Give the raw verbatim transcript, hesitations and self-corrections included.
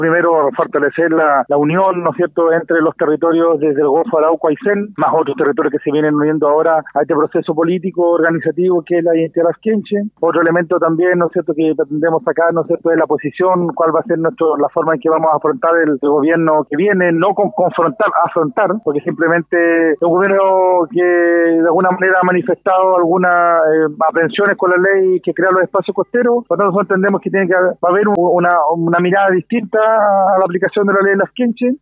Primero, fortalecer la, la unión, ¿no es cierto?, entre los territorios desde el Golfo de Arauco a Aysén, más otros territorios que se vienen uniendo ahora a este proceso político organizativo que es la identidad lasquenche. Otro elemento también, ¿no es cierto?, que pretendemos sacar, ¿no es cierto?, es la posición, cuál va a ser nuestro, la forma en que vamos a afrontar el, el gobierno que viene, no con confrontar, afrontar, porque simplemente es un gobierno que de alguna manera ha manifestado algunas eh, aprensiones con la ley que crea los espacios costeros. Por tanto, nosotros entendemos que tiene que haber una, una mirada distinta a la aplicación de la ley de Lasquenche.